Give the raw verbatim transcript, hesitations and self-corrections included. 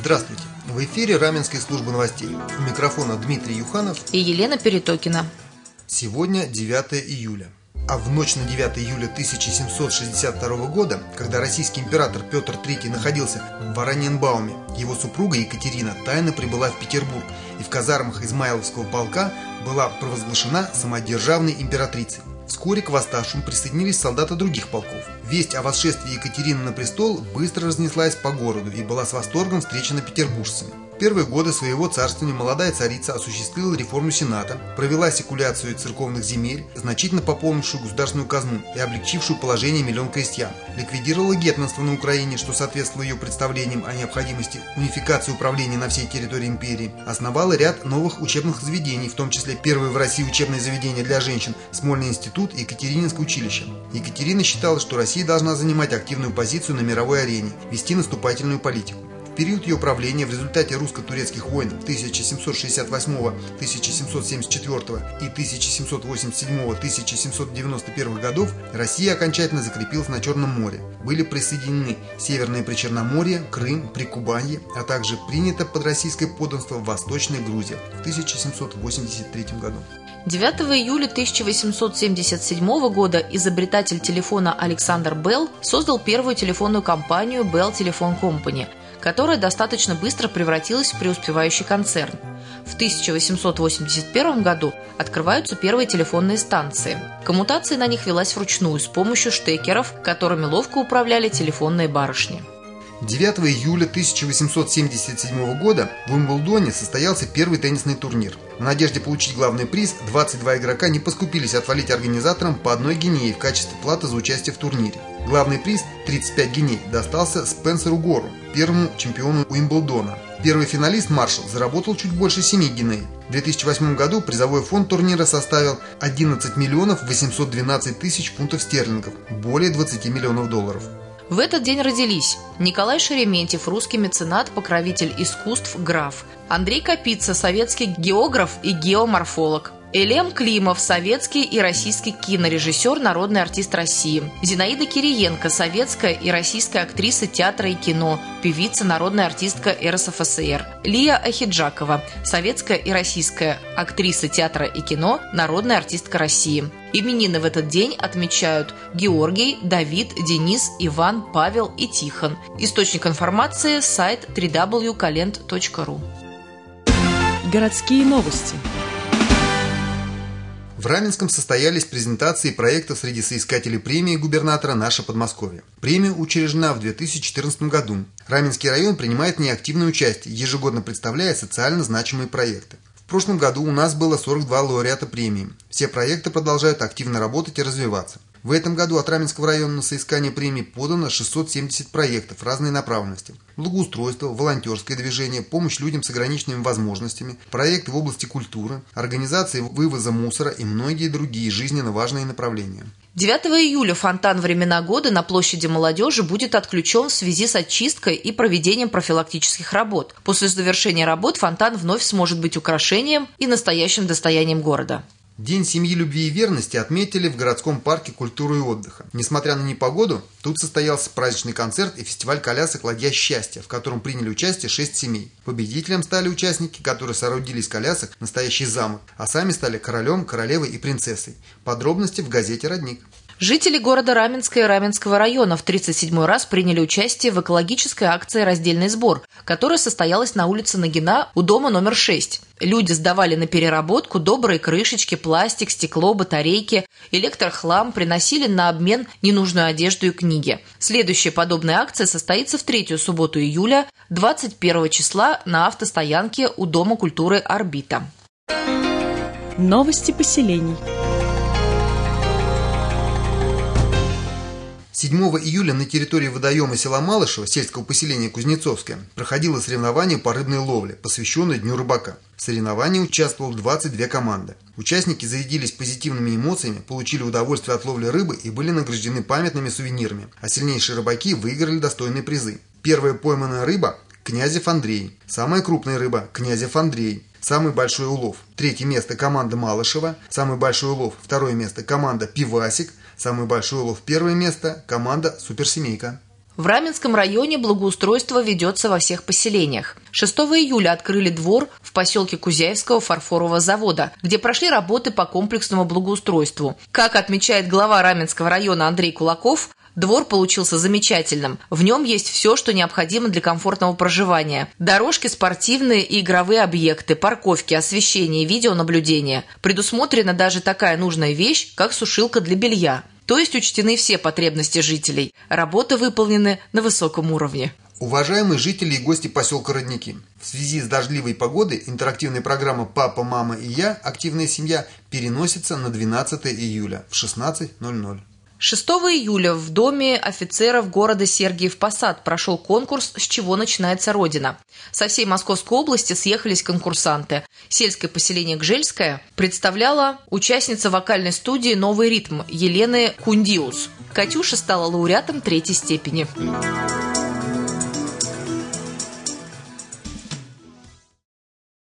Здравствуйте! В эфире Раменской службы новостей. У микрофона Дмитрий Юханов и Елена Перетокина. Сегодня девятое июля. А в ночь на девятое июля тысяча семьсот шестьдесят второго года, когда российский император Петр Третий находился в Ораниенбауме, его супруга Екатерина тайно прибыла в Петербург и в казармах Измайловского полка была провозглашена самодержавной императрицей. Вскоре к восставшим присоединились солдаты других полков. Весть о восшествии Екатерины на престол быстро разнеслась по городу и была с восторгом встречена петербуржцами. В первые годы своего царствования молодая царица осуществила реформу Сената, провела секуляцию церковных земель, значительно пополнившую государственную казну и облегчившую положение миллион крестьян, ликвидировала гетманство на Украине, что соответствовало ее представлениям о необходимости унификации управления на всей территории империи, основала ряд новых учебных заведений, в том числе первое в России учебное заведение для женщин Смольный институт и Екатерининское училище. Екатерина считала, что Россия должна занимать активную позицию на мировой арене, вести наступательную политику. В период ее правления в результате русско-турецких войн тысяча семьсот шестьдесят восьмого — тысяча семьсот семьдесят четвёртого и тысяча семьсот восемьдесят седьмого — тысяча семьсот девяносто первого годов Россия окончательно закрепилась на Черном море. Были присоединены Северное Причерноморье, Крым, Прикубанье, а также принято под российское подданство Восточная Грузия в тысяча семьсот восемьдесят третьем году. девятого июля тысяча восемьсот семьдесят седьмого года изобретатель телефона Александр Белл создал первую телефонную компанию Bell Telephone Company, которая достаточно быстро превратилась в преуспевающий концерн. В тысяча восемьсот восемьдесят первом году открываются первые телефонные станции. Коммутация на них велась вручную с помощью штекеров, которыми ловко управляли телефонные барышни. девятого июля тысяча восемьсот семьдесят седьмого года в Уимблдоне состоялся первый теннисный турнир. В надежде получить главный приз двадцать два игрока не поскупились отвалить организаторам по одной гинее в качестве платы за участие в турнире. Главный приз – тридцать пять гиней – достался Спенсеру Гору, первому чемпиону Уимблдона. Первый финалист Маршалл заработал чуть больше семи гиней. В две тысячи восьмом году призовой фонд турнира составил одиннадцать миллионов восемьсот двенадцать тысяч фунтов стерлингов, более двадцати миллионов долларов. В этот день родились Николай Шереметьев, русский меценат, покровитель искусств, граф; Андрей Капица, советский географ и геоморфолог; Элем Климов, советский и российский кинорежиссер, народный артист России; Зинаида Кириенко, советская и российская актриса театра и кино, певица, народная артистка эр эс эф эс эр; Лия Ахиджакова, советская и российская актриса театра и кино, народная артистка России. Именины в этот день отмечают Георгий, Давид, Денис, Иван, Павел и Тихон. Источник информации – сайт дабл ю дабл ю дабл ю точка калент точка ру. Городские новости. В Раменском состоялись презентации проектов среди соискателей премии губернатора «Наше Подмосковье». Премия учреждена в две тысячи четырнадцатом году. Раменский район принимает в ней активное участие, ежегодно представляя социально значимые проекты. В прошлом году у нас было сорок два лауреата премии. Все проекты продолжают активно работать и развиваться. В этом году от Раменского района на соискание премии подано шестьсот семьдесят проектов разной направленности: благоустройство, волонтерское движение, помощь людям с ограниченными возможностями, проекты в области культуры, организация вывоза мусора и многие другие жизненно важные направления. девятого июля фонтан «Времена года» на площади Молодежи будет отключен в связи с очисткой и проведением профилактических работ. После завершения работ фонтан вновь сможет быть украшением и настоящим достоянием города. День семьи, любви и верности отметили в городском парке культуры и отдыха. Несмотря на непогоду, тут состоялся праздничный концерт и фестиваль колясок «Ладья счастья», в котором приняли участие шесть семей. Победителем стали участники, которые соорудили из колясок настоящий замок, а сами стали королем, королевой и принцессой. Подробности в газете «Родник». Жители города Раменска и Раменского района в тридцать седьмой раз приняли участие в экологической акции «Раздельный сбор», которая состоялась на улице Нагина у дома номер шесть. Люди сдавали на переработку добрые крышечки, пластик, стекло, батарейки, электрохлам, приносили на обмен ненужную одежду и книги. Следующая подобная акция состоится в третью субботу июля, двадцать первого числа, на автостоянке у Дома культуры «Орбита». Новости поселений. седьмого июля на территории водоема села Малышево, сельского поселения Кузнецовское, проходило соревнование по рыбной ловле, посвященное Дню рыбака. В соревновании участвовало двадцать две команды. Участники зарядились позитивными эмоциями, получили удовольствие от ловли рыбы и были награждены памятными сувенирами, а сильнейшие рыбаки выиграли достойные призы. Первая пойманная рыба – Князев Андрей. Самая крупная рыба – Князев Андрей. Самый большой улов. Третье место – команда Малышева. Самый большой улов. Второе место – команда Пивасик. Самый большой улов. Первое место – команда Суперсемейка. В Раменском районе благоустройство ведется во всех поселениях. шестого июля открыли двор в поселке Кузяевского фарфорового завода, где прошли работы по комплексному благоустройству. Как отмечает глава Раменского района Андрей Кулаков, двор получился замечательным. В нем есть все, что необходимо для комфортного проживания. Дорожки, спортивные и игровые объекты, парковки, освещение, видеонаблюдение. Предусмотрена даже такая нужная вещь, как сушилка для белья. То есть учтены все потребности жителей. Работы выполнены на высоком уровне. Уважаемые жители и гости поселка Родники, в связи с дождливой погодой интерактивная программа «Папа, мама и я. Активная семья» переносится на двенадцатое июля в шестнадцать ноль ноль. шестого июля в Доме офицеров города Сергиев Посад прошел конкурс «С чего начинается Родина?». Со всей Московской области съехались конкурсанты. Сельское поселение Гжельское представляла участница вокальной студии «Новый ритм» Елены Кундиус. Катюша стала лауреатом третьей степени.